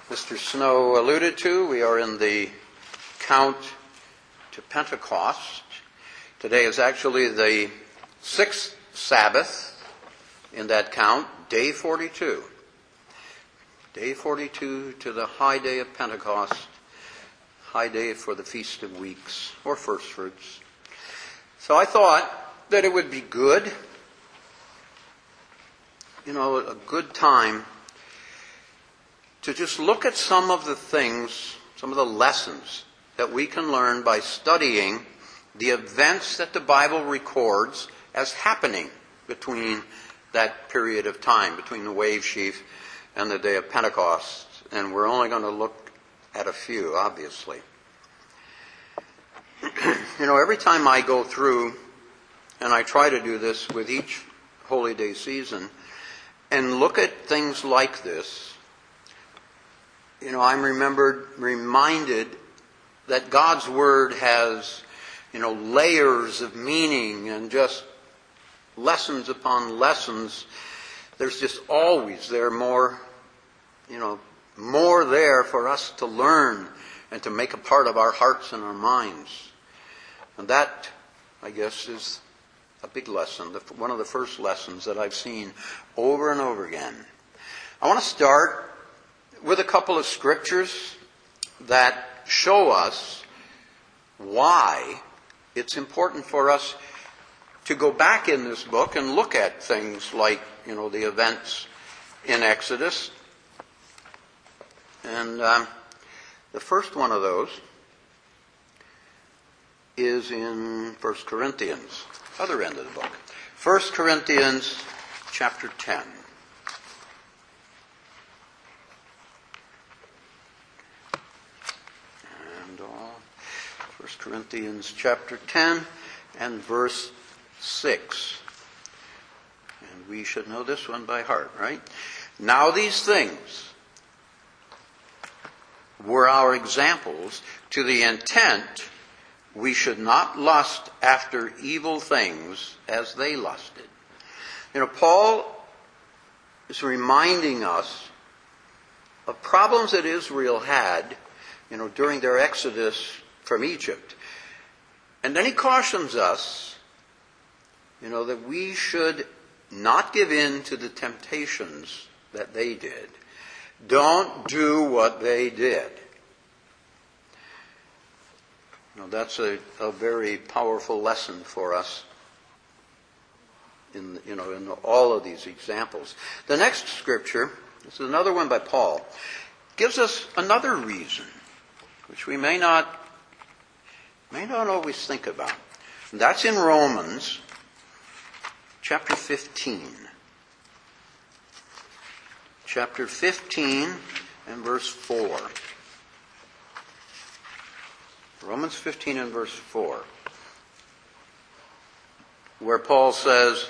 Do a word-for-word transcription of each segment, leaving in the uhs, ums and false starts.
Mister Snow alluded to, we are in the count to Pentecost. Today is actually the sixth Sabbath in that count, day forty-two. Day forty-two to the high day of Pentecost, high day for the Feast of Weeks, or First Fruits. So I thought that it would be good, you know, a good time to just look at some of the things, some of the lessons that we can learn by studying the events that the Bible records as happening between that period of time, between the wave sheaf and the day of Pentecost. And we're only going to look at a few, obviously. You know, every time I go through, and I try to do this with each Holy Day season, and look at things like this, you know, I'm remembered, reminded that God's Word has, you know, layers of meaning and just lessons upon lessons. There's just always there more, you know, more there for us to learn and to make a part of our hearts and our minds. And that, I guess, is a big lesson, one of the first lessons that I've seen over and over again. I want to start with a couple of scriptures that show us why it's important for us to go back in this book and look at things like, you know, the events in Exodus. And um, the first one of those is in First Corinthians, other end of the book. First Corinthians chapter ten. First Corinthians chapter ten and verse six. And we should know this one by heart, right? Now these things were our examples to the intent we should not lust after evil things as they lusted. You know, Paul is reminding us of problems that Israel had, you know, during their exodus from Egypt. And then he cautions us, you know, that we should not give in to the temptations that they did. Don't do what they did. You know, that's a, a very powerful lesson for us in, you know, in all of these examples. The next scripture, this is another one by Paul, gives us another reason, which we may not may not always think about. And that's in Romans chapter fifteen. Chapter fifteen and verse four. Romans fifteen and verse four. Where Paul says,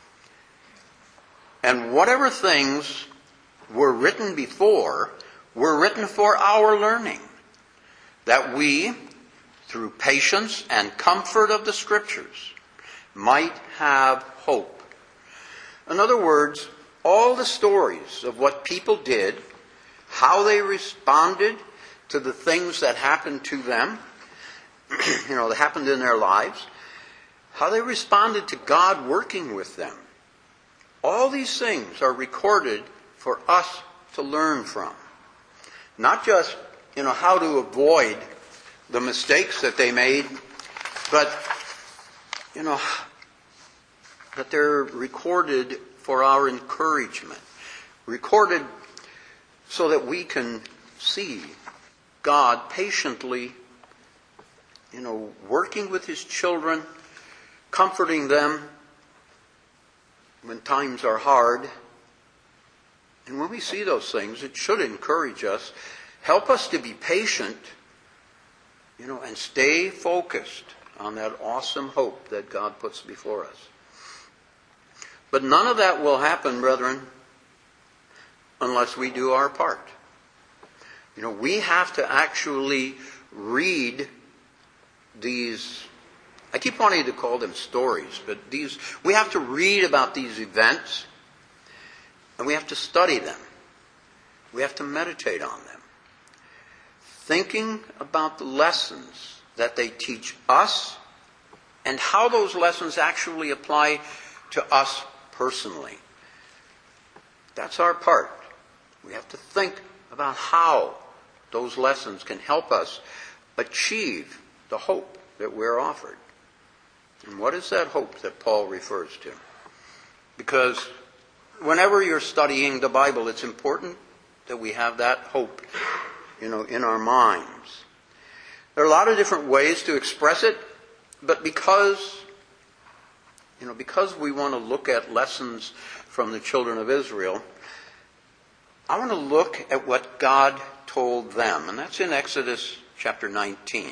"And whatever things were written before were written for our learning, that we, through patience and comfort of the Scriptures, might have hope." In other words, all the stories of what people did, how they responded to the things that happened to them, you know, that happened in their lives, how they responded to God working with them. All these things are recorded for us to learn from. Not just, you know, how to avoid the mistakes that they made, but, you know, that they're recorded for our encouragement. Recorded so that we can see God patiently, you know, working with His children, comforting them when times are hard. And when we see those things, it should encourage us, help us to be patient, you know, and stay focused on that awesome hope that God puts before us. But none of that will happen, brethren, unless we do our part. You know, we have to actually read these, I keep wanting to call them stories, but these, we have to read about these events, and we have to study them. We have to meditate on them. thinking about the lessons that they teach us and how those lessons actually apply to us personally. That's our part. We have to think about how those lessons can help us achieve the hope that we're offered. And what is that hope that Paul refers to? Because whenever you're studying the Bible, it's important that we have that hope, you know, in our minds. There are a lot of different ways to express it, but because, you know, because we want to look at lessons from the children of Israel, I want to look at what God told them, and that's in Exodus chapter nineteen.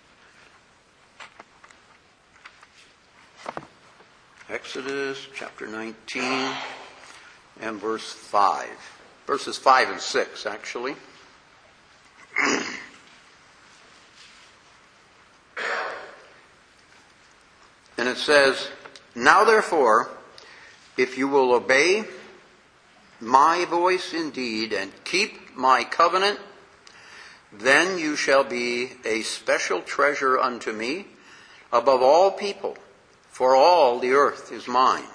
Exodus chapter nineteen and verse five. Verses five and six, actually. And it says, "Now therefore, if you will obey my voice indeed and keep my covenant, then you shall be a special treasure unto me above all people, for all the earth is mine.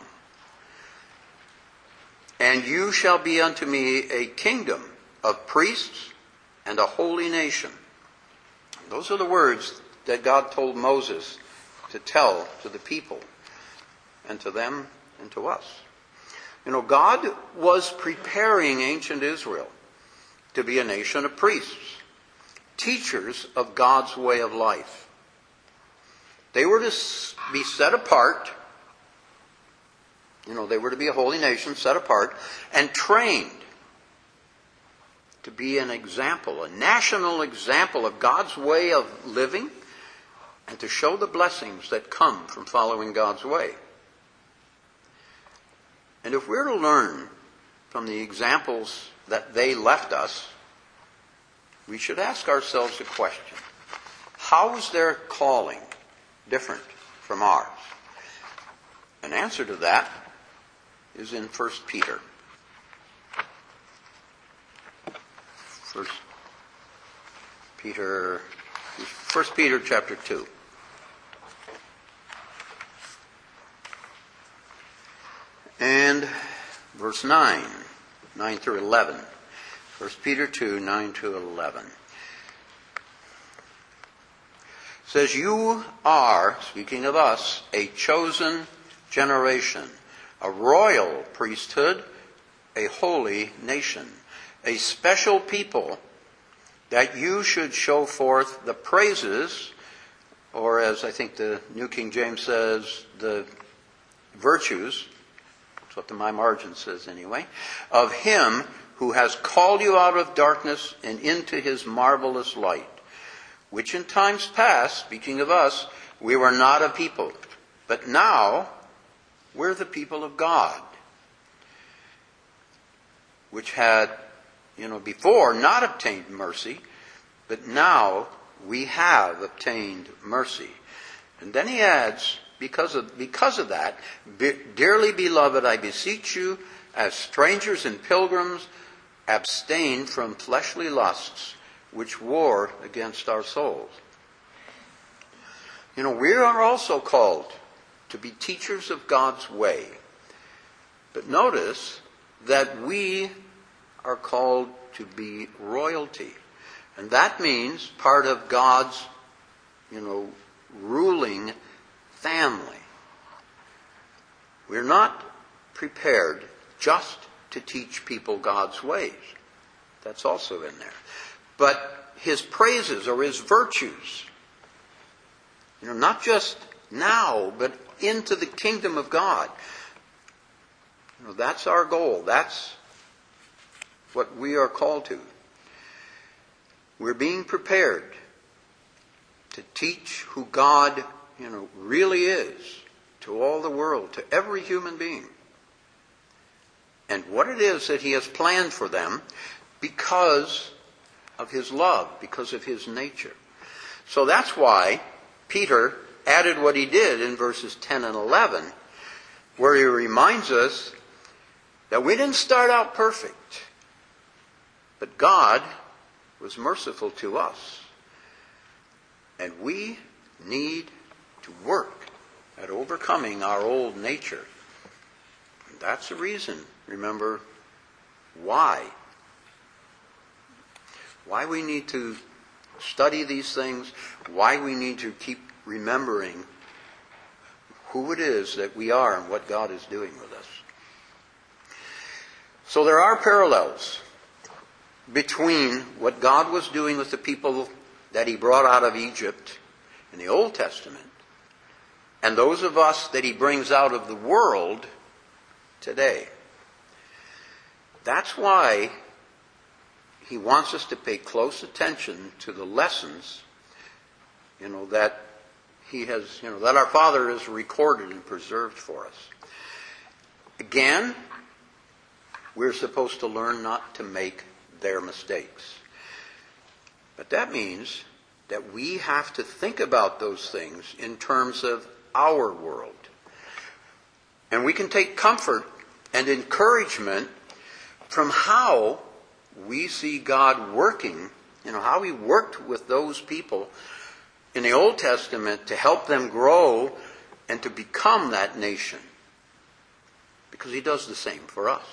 And you shall be unto me a kingdom of priests and a holy nation." Those are the words that God told Moses to tell to the people, and to them and to us. You know, God was preparing ancient Israel to be a nation of priests, teachers of God's way of life. They were to be set apart. You know, they were to be a holy nation, set apart, and trained to be an example, a national example of God's way of living, and to show the blessings that come from following God's way. And if we're to learn from the examples that they left us, we should ask ourselves a question. How is their calling different from ours? An answer to that is in First Peter. First Peter, First Peter chapter two. And verse nine, nine through eleven. First Peter two, nine to eleven. It says, "You are," speaking of us, "a chosen generation, a royal priesthood, a holy nation, a special people, that you should show forth the praises," or as I think the New King James says, the virtues, that's what the my margin says anyway, "of him who has called you out of darkness and into his marvelous light, which in times past," speaking of us, "we were not a people, but now we're the people of God, which had, you know, before not obtained mercy, but now we have obtained mercy." And then he adds, because of, because of that, "Dearly beloved, I beseech you, as strangers and pilgrims, abstain from fleshly lusts, which war against our souls." You know, we are also called to be teachers of God's way. But notice that we are called to be royalty. And that means part of God's, you know, ruling family. We're not prepared just to teach people God's ways. That's also in there. But his praises or his virtues, you know, not just now, but into the kingdom of God. You know, that's our goal. That's what we are called to. We're being prepared to teach who God, you know, really is to all the world, to every human being, and what it is that he has planned for them because of his love, because of his nature. So that's why Peter added what he did in verses ten and eleven, where he reminds us that we didn't start out perfect, but God was merciful to us. And we need to work at overcoming our old nature. And that's the reason, remember, why. Why we need to study these things, why we need to keep remembering who it is that we are and what God is doing with us. So there are parallels between what God was doing with the people that he brought out of Egypt in the Old Testament and those of us that he brings out of the world today. That's why he wants us to pay close attention to the lessons, you know, that he has, you know, that our Father has recorded and preserved for us. Again, we're supposed to learn not to make their mistakes. But that means that we have to think about those things in terms of our world. And we can take comfort and encouragement from how we see God working, you know, how he worked with those people in the Old Testament to help them grow and to become that nation. Because he does the same for us.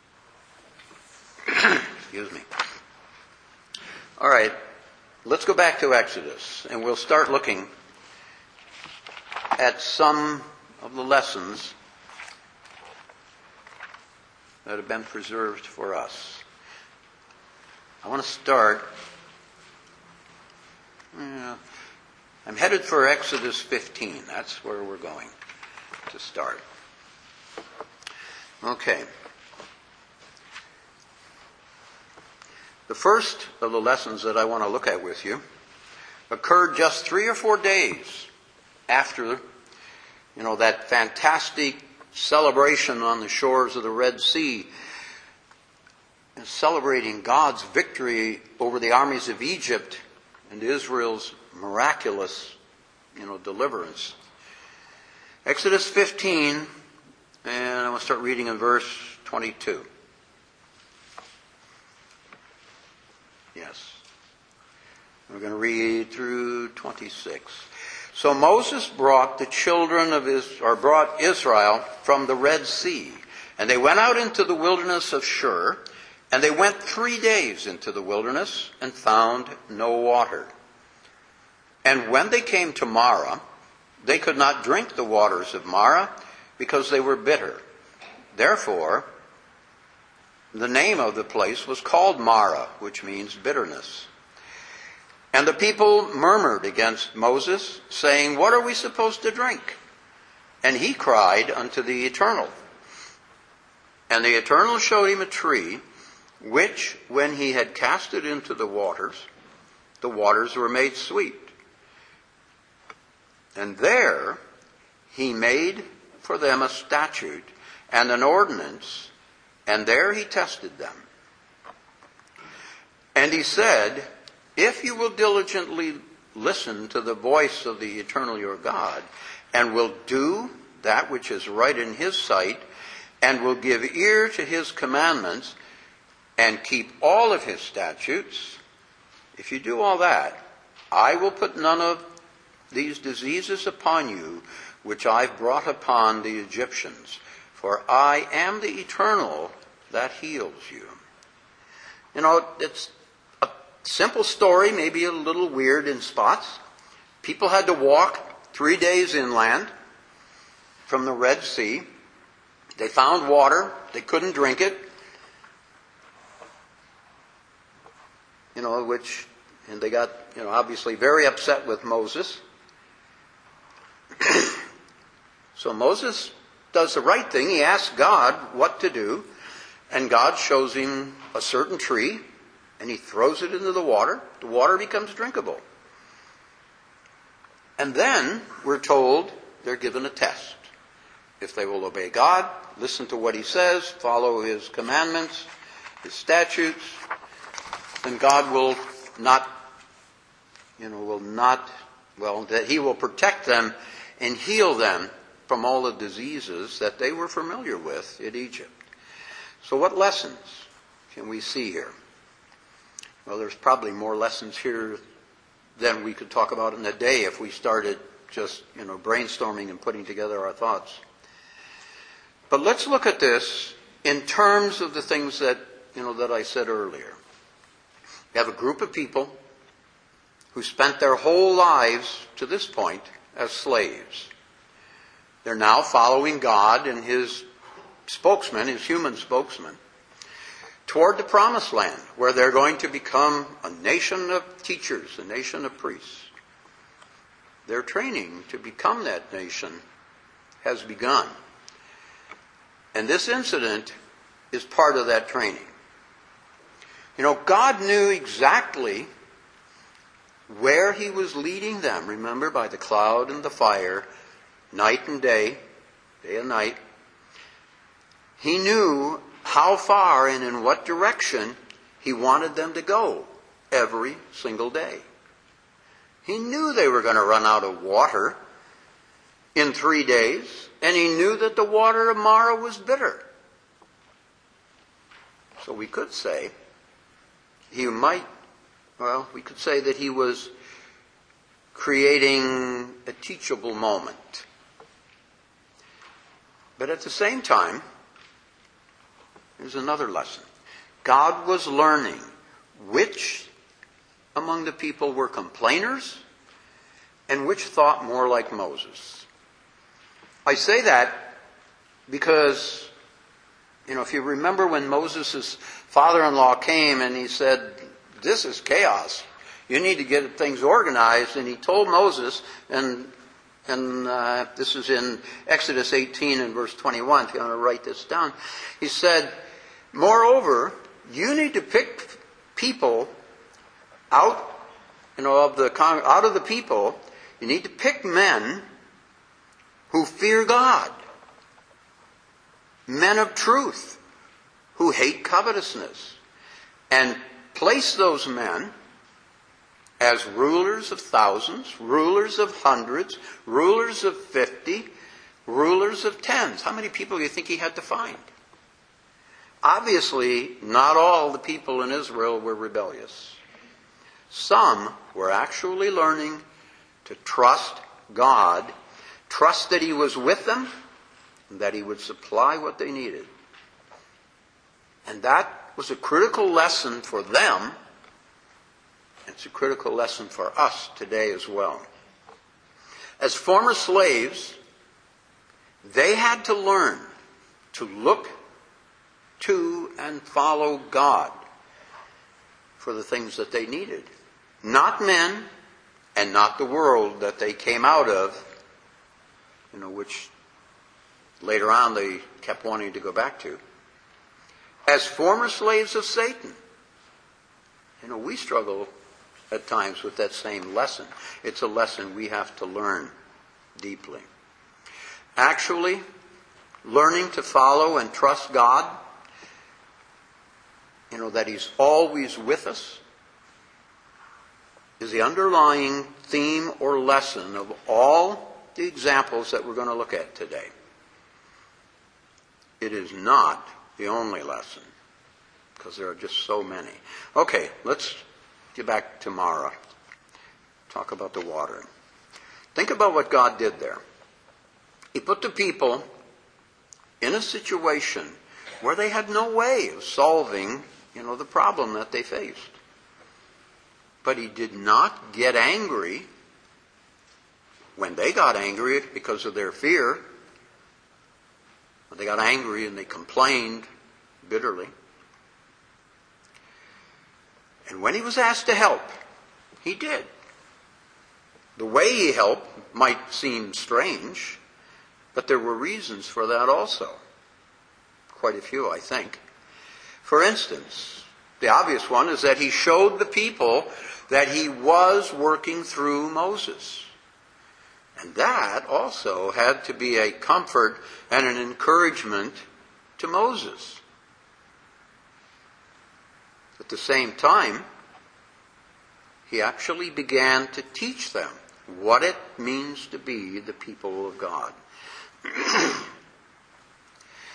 Excuse me. All right, let's go back to Exodus, and we'll start looking at some of the lessons that have been preserved for us. I want to start. Yeah, I'm headed for Exodus fifteen. That's where we're going to start. Okay. The first of the lessons that I want to look at with you occurred just three or four days after, you know, that fantastic celebration on the shores of the Red Sea, celebrating God's victory over the armies of Egypt and Israel's miraculous, you know, deliverance. Exodus fifteen, and I'm going to start reading in verse twenty-two. Yes. We're going to read through twenty-six. So Moses brought the children of Israel, or brought Israel from the Red Sea, and they went out into the wilderness of Shur, and they went three days into the wilderness and found no water. And when they came to Marah, they could not drink the waters of Marah because they were bitter. Therefore, the name of the place was called Marah, which means bitterness. And the people murmured against Moses, saying, "What are we supposed to drink?" And he cried unto the Eternal. And the Eternal showed him a tree, which, when he had cast it into the waters, the waters were made sweet. And there he made for them a statute and an ordinance, and there he tested them. And he said, "If you will diligently listen to the voice of the Eternal your God, and will do that which is right in his sight, and will give ear to his commandments, and keep all of his statutes, if you do all that, I will put none of these diseases upon you, which I've brought upon the Egyptians. For I am the Eternal that heals you." You know, it's a simple story, maybe a little weird in spots. People had to walk three days inland from the Red Sea. They found water. They couldn't drink it. You know, which, and they got, you know, obviously very upset with Moses. So Moses does the right thing. He asks God what to do, and God shows him a certain tree, and he throws it into the water. The water becomes drinkable. And then we're told they're given a test. If they will obey God, listen to what he says, follow his commandments, his statutes, then God will not, you know, will not, well, that he will protect them and heal them from all the diseases that they were familiar with in Egypt. So what lessons can we see here? Well, there's probably more lessons here than we could talk about in a day if we started just, you know, brainstorming and putting together our thoughts. But let's look at this in terms of the things that, you know, that I said earlier. You have a group of people who spent their whole lives to this point as slaves. They're now following God and his spokesman, his human spokesman, toward the promised land, where they're going to become a nation of teachers, a nation of priests. Their training to become that nation has begun. And this incident is part of that training. You know, God knew exactly where he was leading them. Remember, by the cloud and the fire, night and day, day and night. He knew how far and in what direction he wanted them to go every single day. He knew they were going to run out of water in three days, and he knew that the water of Marah was bitter. So we could say, he might, well, we could say that he was creating a teachable moment. But at the same time, there's another lesson. God was learning which among the people were complainers and which thought more like Moses. I say that because, you know, if you remember when Moses' father-in-law came and he said, this is chaos. You need to get things organized. And he told Moses, and and uh, this is in Exodus eighteen and verse twenty-one, if you want to write this down. He said, moreover, you need to pick people out, you know, of the out of the people. You need to pick men who fear God, men of truth, who hate covetousness, and place those men as rulers of thousands, rulers of hundreds, rulers of fifty, rulers of tens. How many people do you think he had to find? Obviously, not all the people in Israel were rebellious. Some were actually learning to trust God, trust that he was with them, and that he would supply what they needed. And that was a critical lesson for them. It's a critical lesson for us today as well. As former slaves, they had to learn to look to and follow God for the things that they needed. Not men and not the world that they came out of, you know, which later on they kept wanting to go back to. As former slaves of Satan, you know, we struggle at times with that same lesson. It's a lesson we have to learn deeply. Actually, learning to follow and trust God, you know, that he's always with us, is the underlying theme or lesson of all the examples that we're going to look at today. It is not the only lesson, because there are just so many. Okay, let's get back to Marah. Talk about the water. Think about what God did there. He put the people in a situation where they had no way of solving, you know, the problem that they faced. But he did not get angry when they got angry because of their fear. When they got angry and they complained bitterly. And when he was asked to help, he did. The way he helped might seem strange, but there were reasons for that also. Quite a few, I think. For instance, the obvious one is that he showed the people that he was working through Moses. And that also had to be a comfort and an encouragement to Moses. At the same time, he actually began to teach them what it means to be the people of God.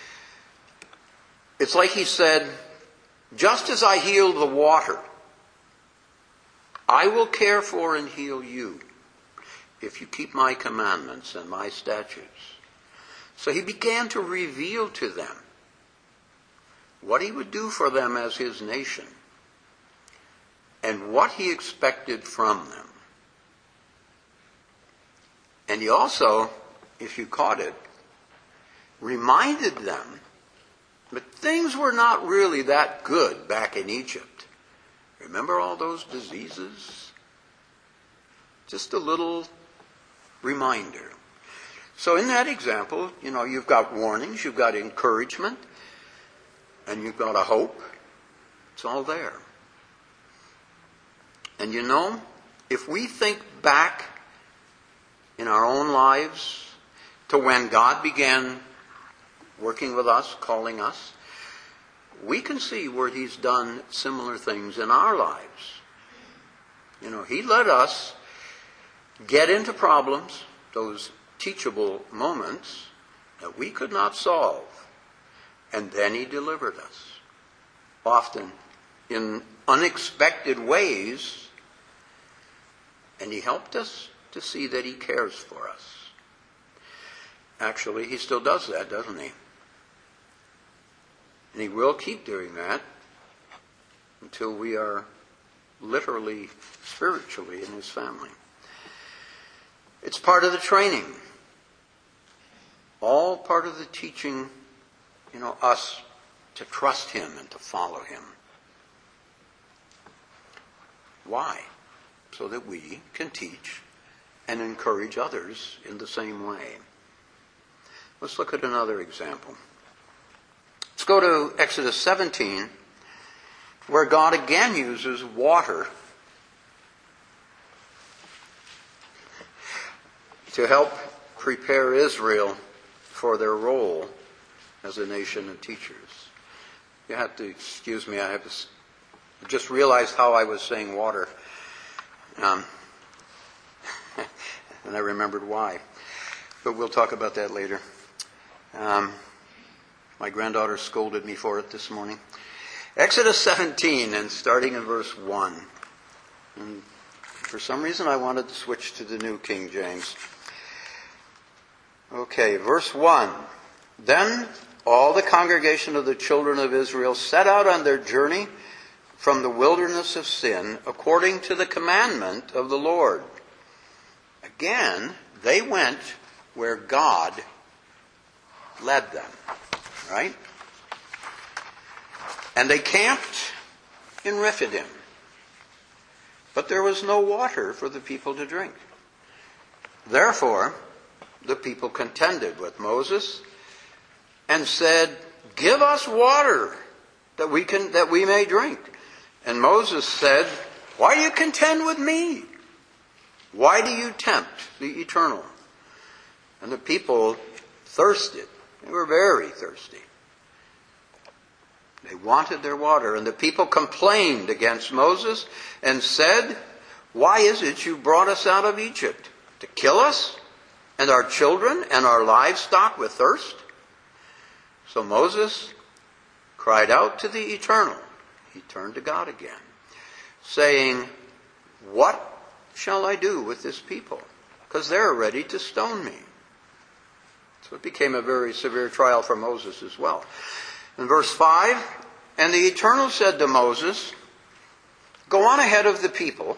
It's like he said, just as I healed the water I will care for and heal you if you keep my commandments and my statutes. So he began to reveal to them what he would do for them as his nation and what he expected from them. And he also, if you caught it, reminded them that things were not really that good back in Egypt. Remember all those diseases? Just a little reminder. So in that example, you know, you've got warnings, you've got encouragement, and you've got a hope. It's all there. And you know, if we think back in our own lives to when God began working with us, calling us, we can see where he's done similar things in our lives. You know, he let us get into problems, those teachable moments that we could not solve, and then he delivered us, often in unexpected ways, and he helped us to see that he cares for us. Actually, he still does that, doesn't he? And he will keep doing that until we are literally, spiritually in his family. It's part of the training. All part of the teaching, you know, us to trust him and to follow him. Why? So that we can teach and encourage others in the same way. Let's look at another example. Let's go to Exodus seventeen, where God again uses water to help prepare Israel for their role as a nation of teachers. You have to excuse me, I have to just realized how I was saying water. Um, and I remembered why. But we'll talk about that later. Um, my granddaughter scolded me for it this morning. Exodus seventeen, and starting in verse one. And for some reason I wanted to switch to the New King James. Okay, verse one. Then all the congregation of the children of Israel set out on their journey from the wilderness of Sin, according to the commandment of the Lord. Again, they went where God led them. Right? And they camped in Rephidim. But there was no water for the people to drink. Therefore, the people contended with Moses and said, "Give us water that we can that we may drink." And Moses said, "Why do you contend with me? Why do you tempt the Eternal?" And the people thirsted. They were very thirsty. They wanted their water. And the people complained against Moses and said, "Why is it you brought us out of Egypt? To kill us and our children and our livestock with thirst?" So Moses cried out to the Eternal. He turned to God again, saying, "What shall I do with this people? Because they're ready to stone me." So it became a very severe trial for Moses as well. In verse five, and the Eternal said to Moses, "Go on ahead of the people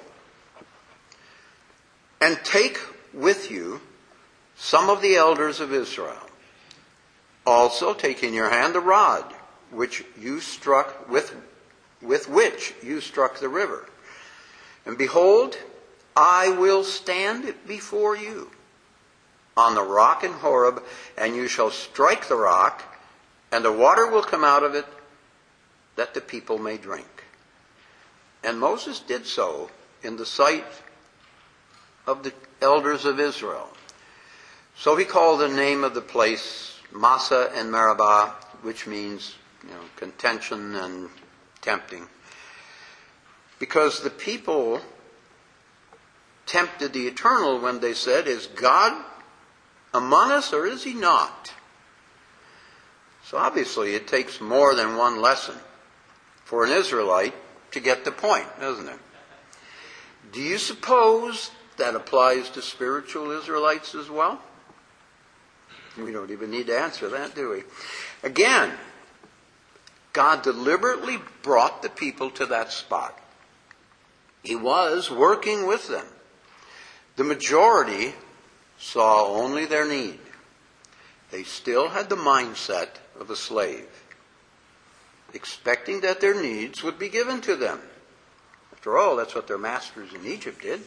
and take with you some of the elders of Israel. Also take in your hand the rod which you struck with, with which you struck the river. And behold, I will stand before you on the rock in Horeb, and you shall strike the rock, and the water will come out of it, that the people may drink." And Moses did so in the sight of the elders of Israel. So he called the name of the place Massah and Meribah, which means, you know, contention and tempting. Because the people tempted the Eternal when they said, "Is God among us or is he not?" So obviously it takes more than one lesson for an Israelite to get the point, doesn't it? Do you suppose that applies to spiritual Israelites as well? We don't even need to answer that, do we? Again, God deliberately brought the people to that spot. He was working with them. The majority saw only their need. They still had the mindset of a slave, expecting that their needs would be given to them. After all, that's what their masters in Egypt did.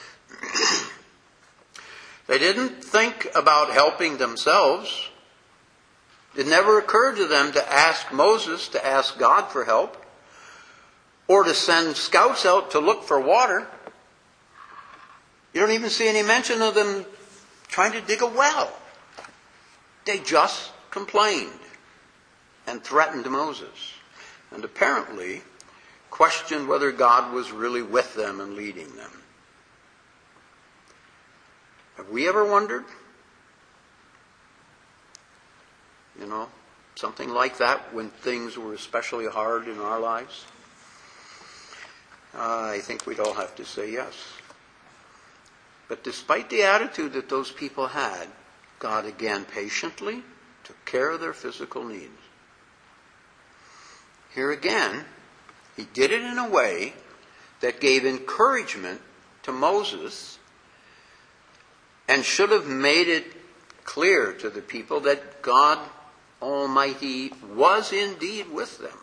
They didn't think about helping themselves. It never occurred to them to ask Moses to ask God for help, or to send scouts out to look for water. You don't even see any mention of them trying to dig a well. They just complained and threatened Moses, and apparently questioned whether God was really with them and leading them. Have we ever wondered? You know, something like that when things were especially hard in our lives? Uh, I think we'd all have to say yes. But despite the attitude that those people had, God again patiently took care of their physical needs. Here again, he did it in a way that gave encouragement to Moses and should have made it clear to the people that God Almighty was indeed with them.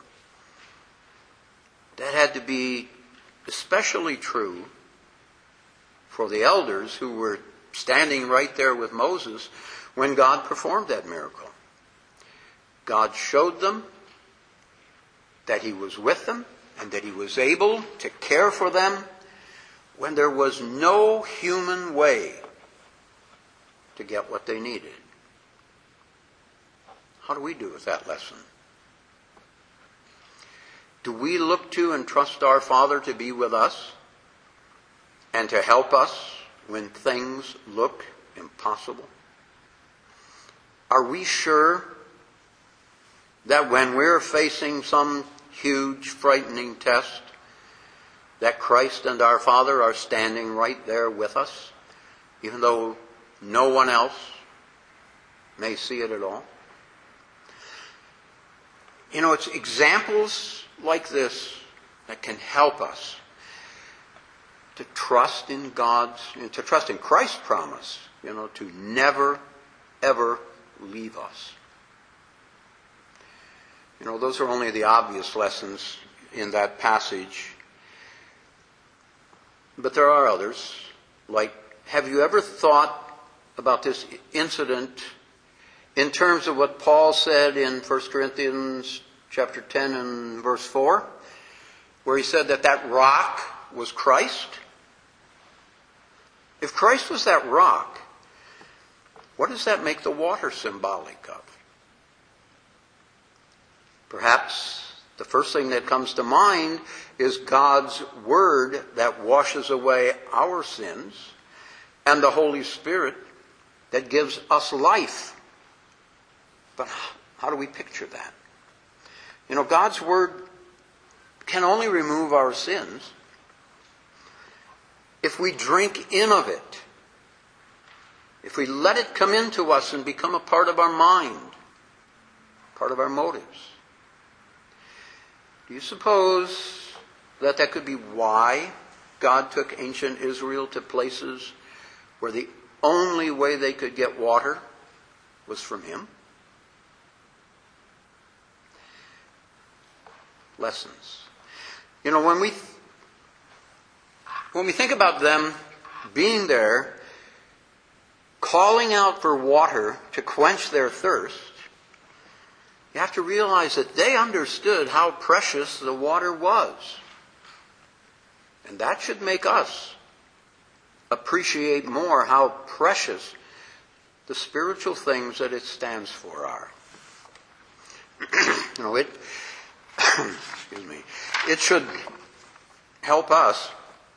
That had to be especially true for the elders who were standing right there with Moses when God performed that miracle. God showed them that he was with them and that he was able to care for them when there was no human way to get what they needed. How do we do with that lesson? Do we look to and trust our Father to be with us and to help us when things look impossible? Are we sure that when we're facing some huge, frightening test, that Christ and our Father are standing right there with us, even though no one else may see it at all? You know, it's examples like this that can help us to trust in God's, to trust in Christ's promise, you know, to never, ever leave us. You know, those are only the obvious lessons in that passage. But there are others, like, have you ever thought about this incident in terms of what Paul said in First Corinthians chapter ten and verse four, where he said that that rock was Christ? If Christ was that rock, what does that make the water symbolic of? Perhaps the first thing that comes to mind is God's Word that washes away our sins, and the Holy Spirit that gives us life. But how do we picture that? You know, God's Word can only remove our sins if we drink in of it, if we let it come into us and become a part of our mind, part of our motives. Do you suppose that that could be why God took ancient Israel to places where the only way they could get water was from Him? Lessons. You know, when we when we think about them being there, calling out for water to quench their thirst, you have to realize that they understood how precious the water was. And that should make us appreciate more how precious the spiritual things that it stands for are. You know, it excuse me. It should help us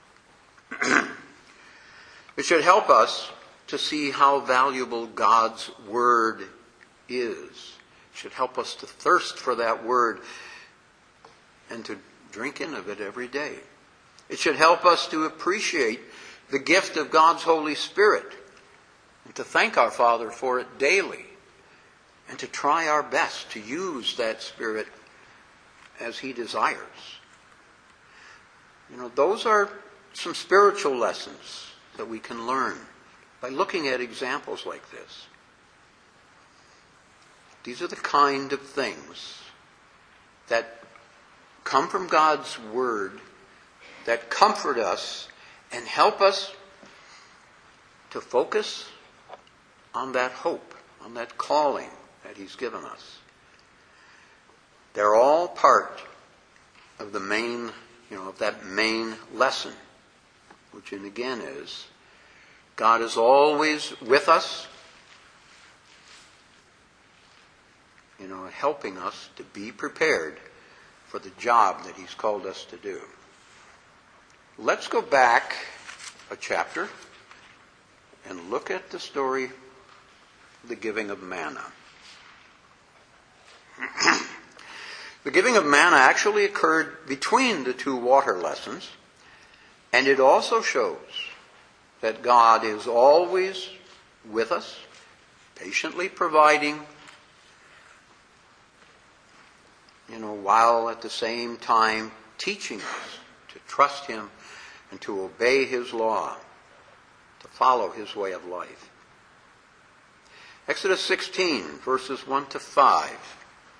it should help us to see how valuable God's Word is. It should help us to thirst for that Word and to drink in of it every day. It should help us to appreciate the gift of God's Holy Spirit and to thank our Father for it daily and to try our best to use that Spirit as He desires. You know, those are some spiritual lessons that we can learn by looking at examples like this. These are the kind of things that come from God's Word that comfort us and help us to focus on that hope, on that calling that He's given us. They're all part of the main, you know, of that main lesson, which again is, God is always with us, you know, helping us to be prepared for the job that He's called us to do. Let's go back a chapter and look at the story of the giving of manna. The giving of manna actually occurred between the two water lessons, and it also shows that God is always with us, patiently providing, you know, while at the same time teaching us to trust Him and to obey His law, to follow His way of life. Exodus sixteen, verses one to five.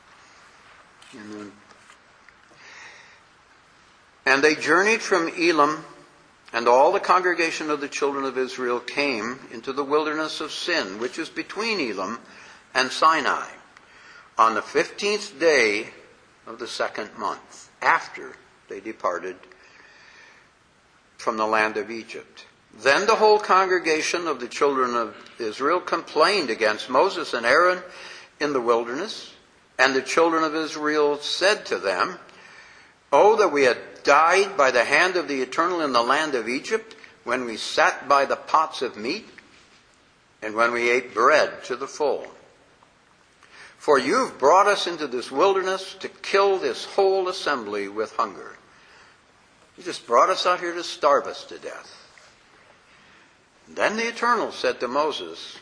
And they journeyed from Elim, and all the congregation of the children of Israel came into the wilderness of Sin, which is between Elim and Sinai, on the fifteenth day of the second month, after they departed from the land of Egypt. Then the whole congregation of the children of Israel complained against Moses and Aaron in the wilderness, and the children of Israel said to them, "Oh, that we had died by the hand of the Eternal in the land of Egypt, when we sat by the pots of meat, and when we ate bread to the full. For you've brought us into this wilderness to kill this whole assembly with hunger." You just brought us out here to starve us to death. Then the Eternal said to Moses,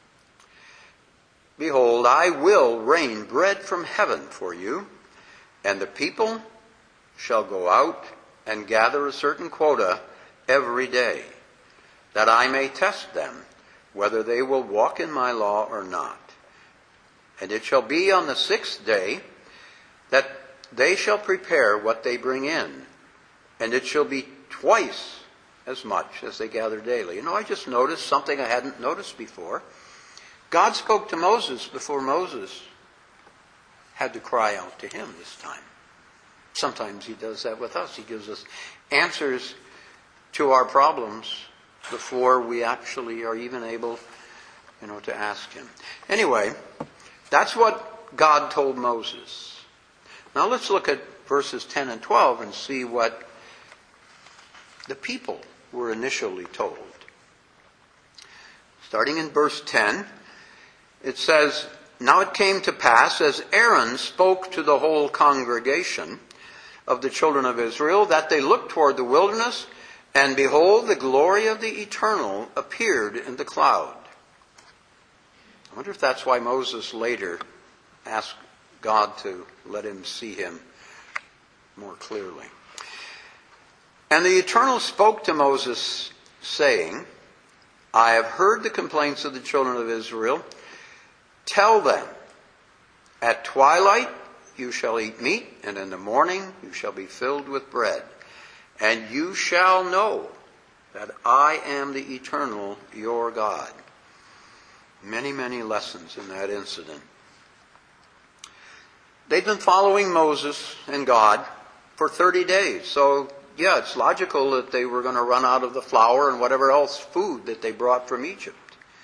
"Behold, I will rain bread from heaven for you, and the people shall go out and gather a certain quota every day, that I may test them whether they will walk in my law or not. And it shall be on the sixth day that they shall prepare what they bring in, and it shall be twice as much as they gather daily." You know, I just noticed something I hadn't noticed before. God spoke to Moses before Moses had to cry out to Him this time. Sometimes He does that with us. He gives us answers to our problems before we actually are even able, you know, to ask Him. Anyway, that's what God told Moses. Now let's look at verses ten and twelve and see what the people were initially told. Starting in verse ten, it says, "Now it came to pass, as Aaron spoke to the whole congregation of the children of Israel, that they looked toward the wilderness, and behold, the glory of the Eternal appeared in the cloud." I wonder if that's why Moses later asked God to let him see Him more clearly. "And the Eternal spoke to Moses, saying, I have heard the complaints of the children of Israel. Tell them, at twilight you shall eat meat, and in the morning you shall be filled with bread. And you shall know that I am the Eternal, your God." Many, many lessons in that incident. They've been following Moses and God for thirty days. So, yeah, it's logical that they were going to run out of the flour and whatever else food that they brought from Egypt.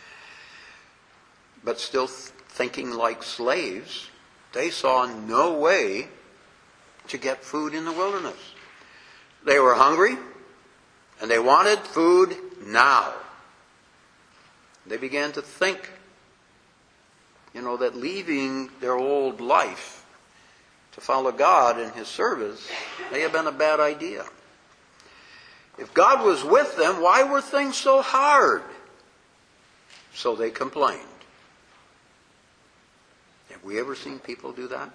But still thinking like slaves, they saw no way to get food in the wilderness. They were hungry, and they wanted food now. They began to think, you know, that leaving their old life to follow God in His service may have been a bad idea. If God was with them, why were things so hard? So they complained. Have we ever seen people do that?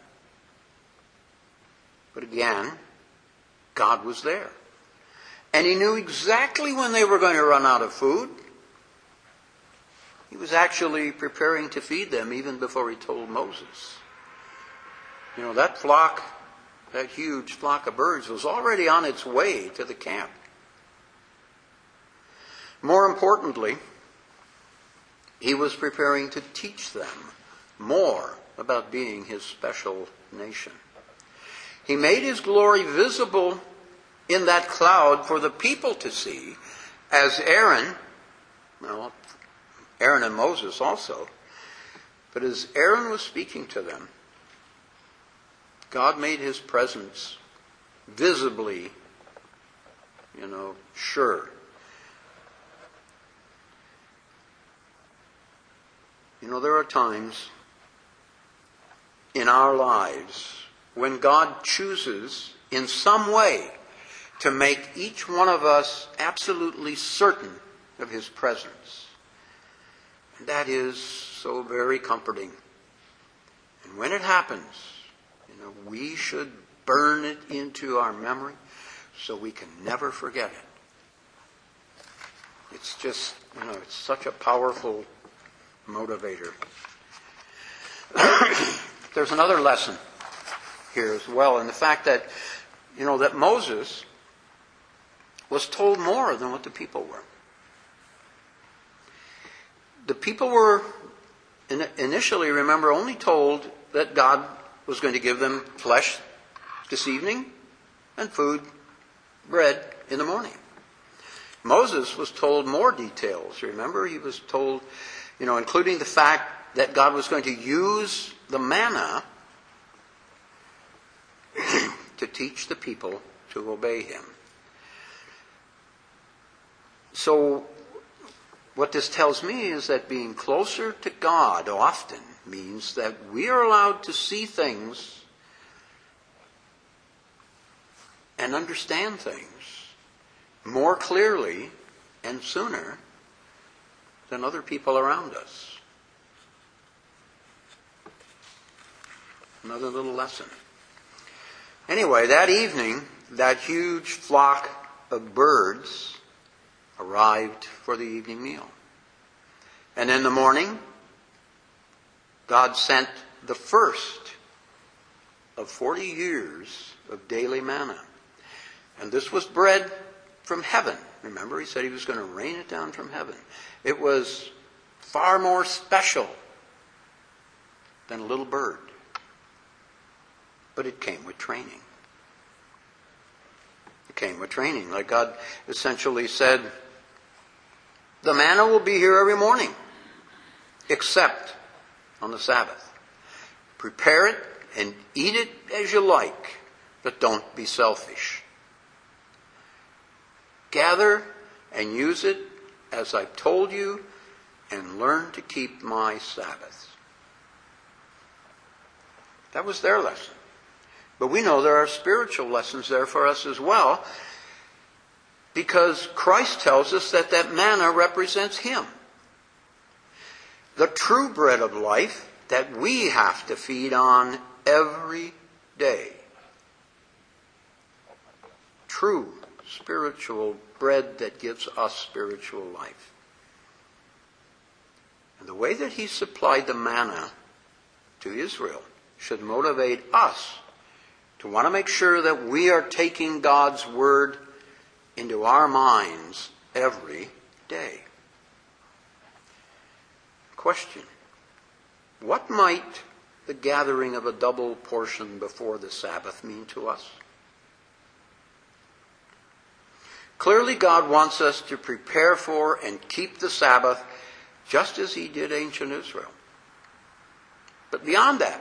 But again, God was there. And he knew exactly when they were going to run out of food. He was actually preparing to feed them even before he told Moses. You know, that flock, that huge flock of birds was already on its way to the camp. More importantly, he was preparing to teach them more about being his special nation. He made his glory visible in that cloud for the people to see, as Aaron, well, Aaron and Moses also, but as Aaron was speaking to them, God made his presence visibly, you know, sure. You know, there are times in our lives when God chooses in some way to make each one of us absolutely certain of his presence. And that is so very comforting. And when it happens, you know, we should burn it into our memory so we can never forget it. It's just, you know, it's such a powerful motivator. There's another lesson here as well, in the fact that, you know, that Moses was told more than what the people were. The people were initially, remember, only told that God was going to give them flesh this evening and food, bread in the morning. Moses was told more details. Remember, he was told, you know, including the fact that God was going to use the manna to teach the people to obey him. So, what this tells me is that being closer to God often means that we are allowed to see things and understand things more clearly and sooner than other people around us. Another little lesson. Anyway, that evening, that huge flock of birds arrived for the evening meal. And in the morning, God sent the first of forty years of daily manna. And this was bread from heaven. Remember, he said he was going to rain it down from heaven. It was far more special than a little bird. But it came with training. It came with training. Like God essentially said, the manna will be here every morning, except on the Sabbath. Prepare it and eat it as you like, but don't be selfish. Gather and use it as I've told you, and learn to keep my Sabbaths. That was their lesson. But we know there are spiritual lessons there for us as well, because Christ tells us that that manna represents him. The true bread of life that we have to feed on every day. True spiritual bread that gives us spiritual life. And the way that he supplied the manna to Israel should motivate us to want to make sure that we are taking God's word into our minds every day. Question: what might the gathering of a double portion before the Sabbath mean to us? Clearly, God wants us to prepare for and keep the Sabbath just as he did ancient Israel. But beyond that,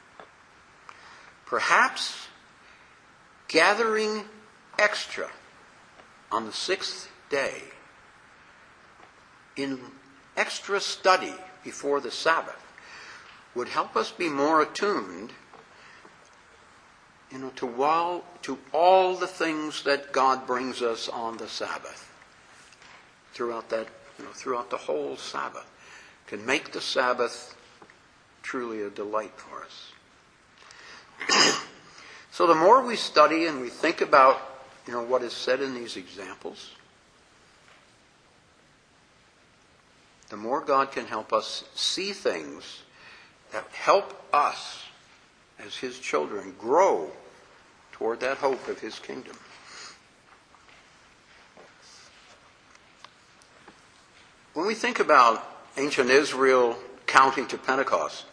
perhaps gathering extra on the sixth day in extra study before the Sabbath would help us be more attuned you know, to all, to all the things that God brings us on the Sabbath, throughout that, you know, throughout the whole Sabbath, can make the Sabbath truly a delight for us. So the more we study and we think about, you know, what is said in these examples, the more God can help us see things that help us as His children grow toward that hope of His kingdom. When we think about ancient Israel counting to Pentecost,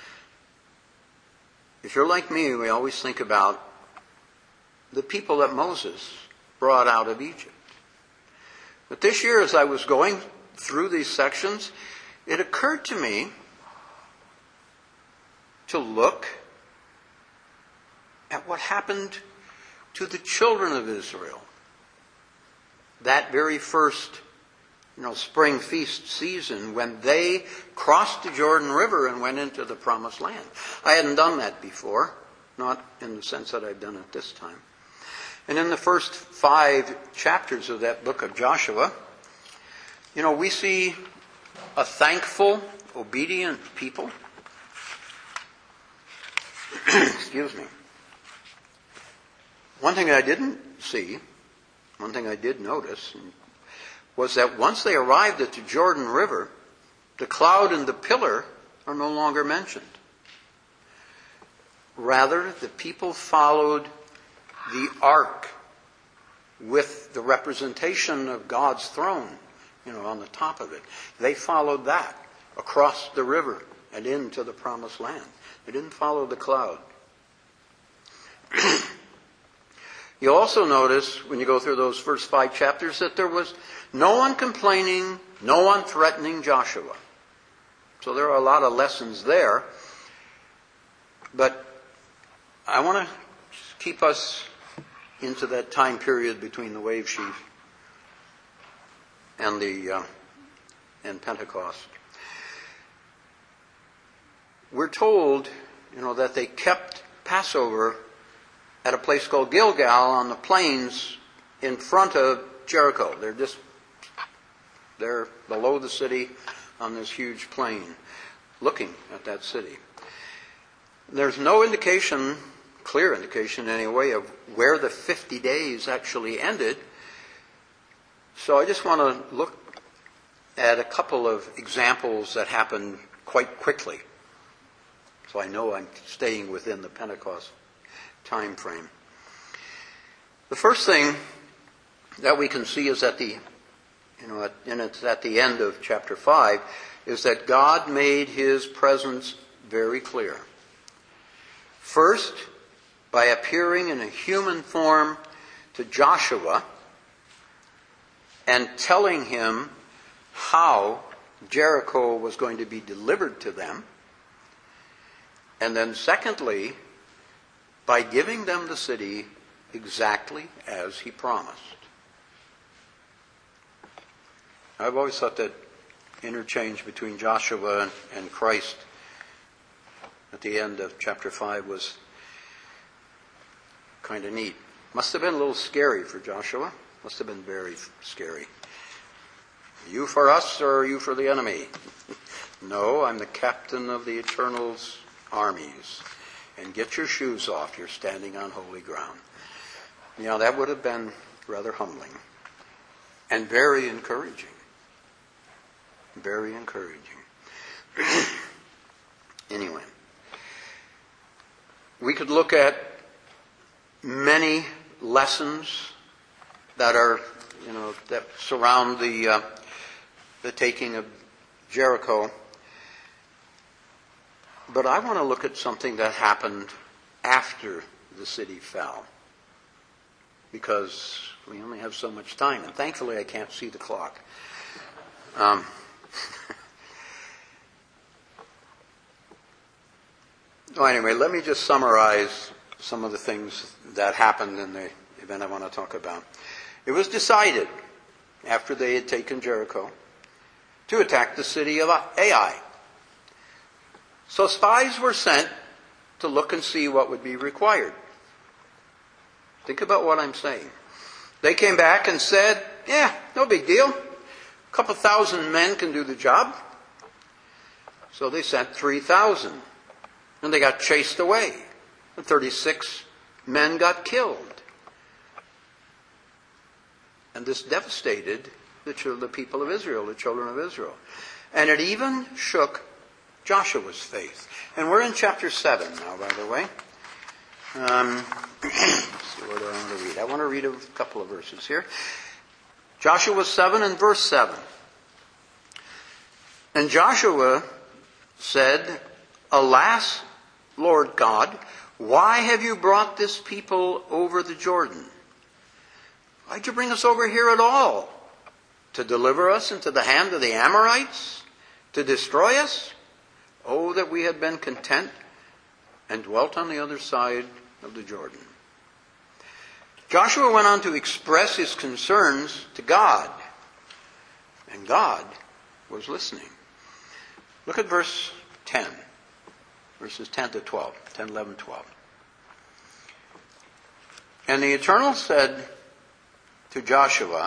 if you're like me, we always think about the people that Moses brought out of Egypt. But this year, as I was going through these sections, it occurred to me to look at what happened to the children of Israel that very first, you know, spring feast season when they crossed the Jordan River and went into the Promised Land. I hadn't done that before, not in the sense that I've done it this time. And in the first five chapters of that book of Joshua, you know, we see a thankful, obedient people. Excuse me. One thing I didn't see, one thing I did notice, was that once they arrived at the Jordan River, the cloud and the pillar are no longer mentioned. Rather, the people followed the ark with the representation of God's throne, you know, on the top of it. They followed that across the river and into the Promised Land. They didn't follow the cloud. You also notice, when you go through those first five chapters, that there was no one complaining, no one threatening Joshua. So there are a lot of lessons there. But I want to keep us into that time period between the wave sheaf and the uh, and Pentecost. We're told, you know, that they kept Passover at a place called Gilgal on the plains in front of Jericho. They're just they're below the city on this huge plain, looking at that city. There's no indication, clear indication anyway, of where the fifty days actually ended. So I just want to look at a couple of examples that happened quite quickly, so I know I'm staying within the Pentecost time frame. The first thing that we can see is at the, you know, at, and it's at the end of chapter five, is that God made His presence very clear. First, by appearing in a human form to Joshua and telling him how Jericho was going to be delivered to them. And then secondly, by giving them the city exactly as He promised. I've always thought that interchange between Joshua and, and Christ at the end of chapter five was kind of neat. Must have been a little scary for Joshua. Must have been very scary. You for us or are you for the enemy? No, I'm the captain of the Eternal's armies. And get your shoes off, you're standing on holy ground. You know, that would have been rather humbling. And very encouraging. Very encouraging. Anyway. We could look at many lessons that are, you know, that surround the uh, the taking of Jericho. But I want to look at something that happened after the city fell, because we only have so much time, and thankfully I can't see the clock. Um, well, anyway, let me just summarize some of the things that happened in the event I want to talk about. It was decided, after they had taken Jericho, to attack the city of Ai. So spies were sent to look and see what would be required. Think about what I'm saying. They came back and said, yeah, no big deal. A couple thousand men can do the job. So they sent three thousand. And they got chased away. And thirty-six men got killed. And this devastated the, the people of Israel, the children of Israel. And it even shook Joshua's faith. And we're in chapter seven now, by the way. Um, let's see, what do I want to read? I want to read a couple of verses here. Joshua seven and verse seven. And Joshua said, Alas, Lord God, why have you brought this people over the Jordan? Why'd you bring us over here at all? To deliver us into the hand of the Amorites? To destroy us? Oh, that we had been content and dwelt on the other side of the Jordan. Joshua went on to express his concerns to God. And God was listening. Look at verse ten. Verses ten to twelve. ten, eleven, twelve. And the Eternal said to Joshua,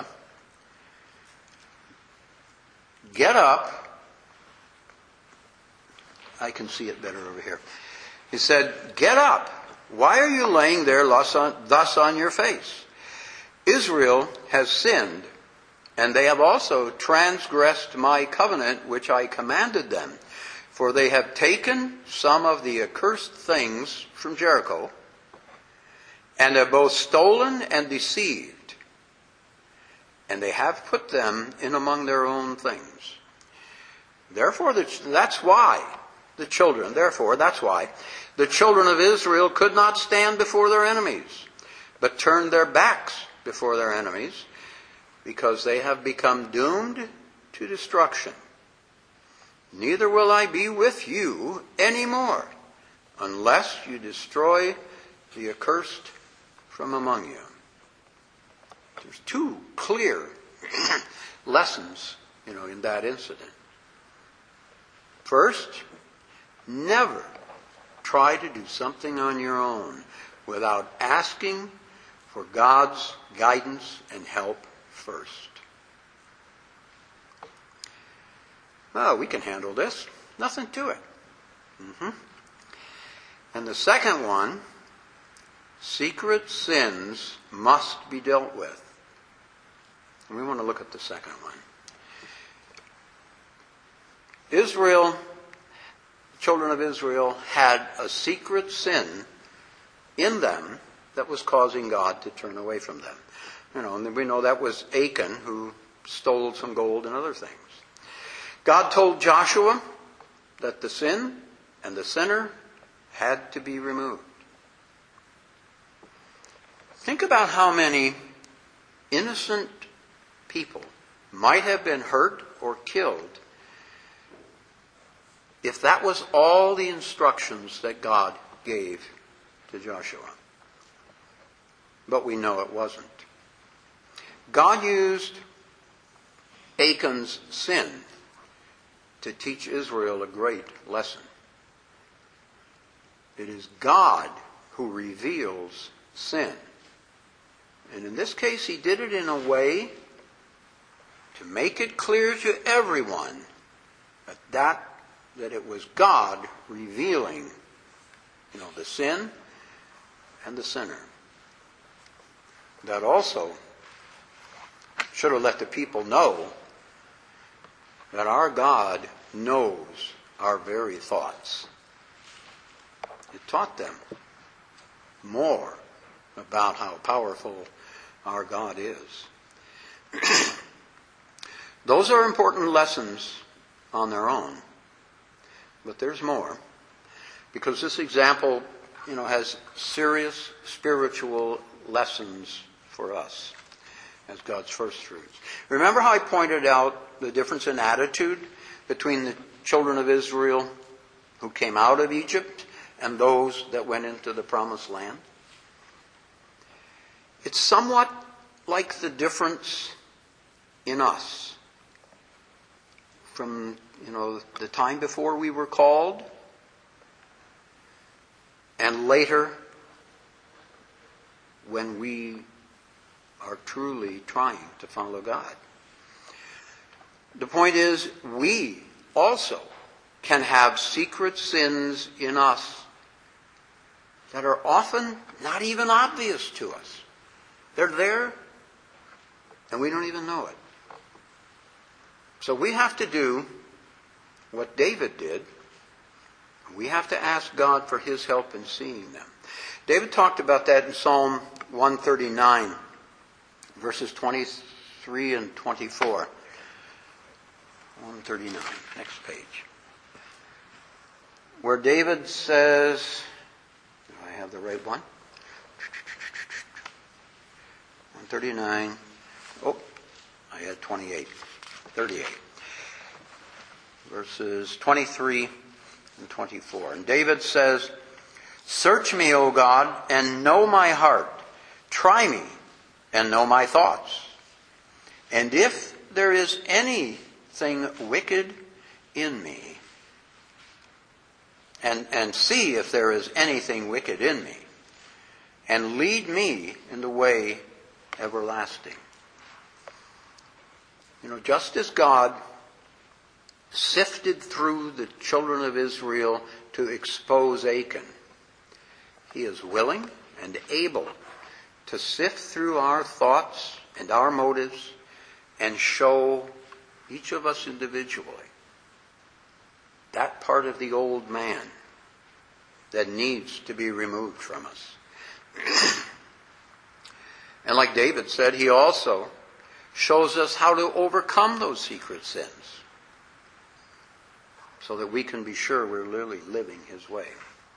Get up. I can see it better over here. He said, Get up. Why are you laying there thus on, thus on your face? Israel has sinned, and they have also transgressed my covenant which I commanded them. For they have taken some of the accursed things from Jericho, and have both stolen and deceived, and they have put them in among their own things. Therefore, that's why the children, therefore, that's why the children of Israel could not stand before their enemies, but turned their backs before their enemies, because they have become doomed to destruction. Neither will I be with you any more, unless you destroy the accursed from among you. There's two clear lessons, you know, in that incident. First, never try to do something on your own without asking for God's guidance and help first. Oh, we can handle this. Nothing to it. Mm-hmm. And the second one, secret sins must be dealt with. And we want to look at the second one. Israel, the children of Israel, had a secret sin in them that was causing God to turn away from them. You know, and we know that was Achan, who stole some gold and other things. God told Joshua that the sin and the sinner had to be removed. Think about how many innocent people might have been hurt or killed if that was all the instructions that God gave to Joshua. But we know it wasn't. God used Achan's sin to teach Israel a great lesson. It is God who reveals sin. And in this case, he did it in a way to make it clear to everyone that that, that it was God revealing, you know, the sin and the sinner. That also should have let the people know that our God knows our very thoughts. It taught them more about how powerful our God is. Those are important lessons on their own. But there's more. Because this example, you know, has serious spiritual lessons for us as God's first fruits. Remember how I pointed out the difference in attitude between the children of Israel who came out of Egypt and those that went into the promised land? It's somewhat like the difference in us from, you know, the time before we were called and later when we are truly trying to follow God. The point is, we also can have secret sins in us that are often not even obvious to us. They're there, and we don't even know it. So we have to do what David did. We have to ask God for his help in seeing them. David talked about that in Psalm one thirty-nine, verses twenty-three and twenty-four. one thirty-nine, next page. Where David says, do I have the right one? one thirty-nine. Oh, I had twenty-eight. thirty-eight. Verses twenty-three and twenty-four. And David says, "Search me, O God, and know my heart. Try me and know my thoughts. And if there is anything wicked in me, and, and see if there is anything wicked in me, and lead me in the way everlasting." You know, just as God sifted through the children of Israel to expose Achan, he is willing and able to sift through our thoughts and our motives and show each of us individually that part of the old man that needs to be removed from us. And like David said, he also shows us how to overcome those secret sins so that we can be sure we're really living his way.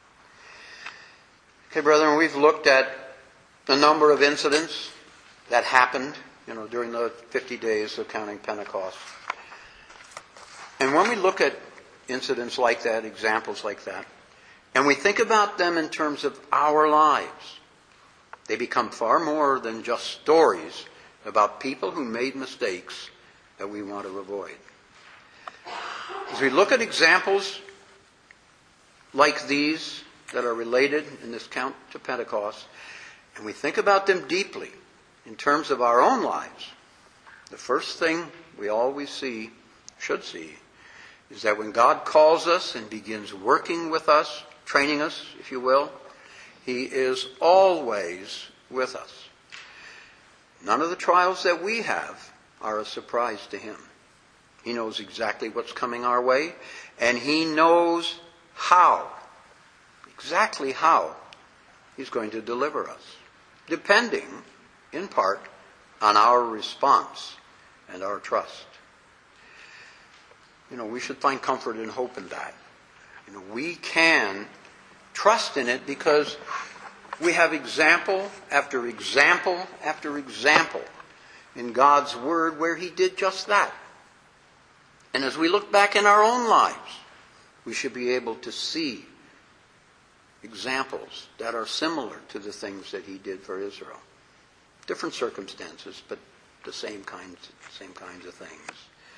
Okay, brethren, we've looked at a number of incidents that happened, you know, during the fifty days of counting Pentecost. And when we look at incidents like that, examples like that, and we think about them in terms of our lives, they become far more than just stories about people who made mistakes that we want to avoid. As we look at examples like these that are related in this count to Pentecost, and we think about them deeply in terms of our own lives, the first thing we always see, should see, is that when God calls us and begins working with us, training us, if you will, he is always with us. None of the trials that we have are a surprise to him. He knows exactly what's coming our way, and he knows how, exactly how he's going to deliver us, depending, in part, on our response and our trust. You know, we should find comfort and hope in that. You know, we can trust in it because we have example after example after example in God's Word where he did just that. And as we look back in our own lives, we should be able to see examples that are similar to the things that he did for Israel. Different circumstances, but the same kinds, same kinds of things.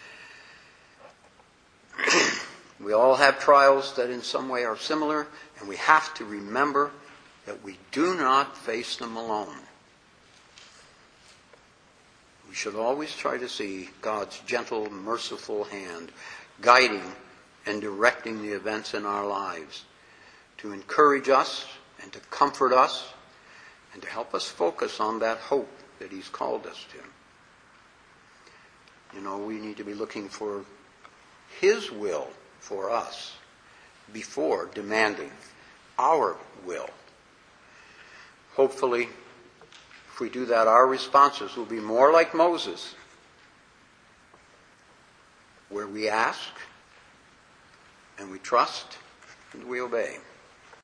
We all have trials that in some way are similar, and we have to remember that we do not face them alone. We should always try to see God's gentle, merciful hand guiding and directing the events in our lives to encourage us and to comfort us and to help us focus on that hope that he's called us to. You know, we need to be looking for his will for us before demanding our will. Hopefully, if we do that, our responses will be more like Moses, where we ask and we trust and we obey.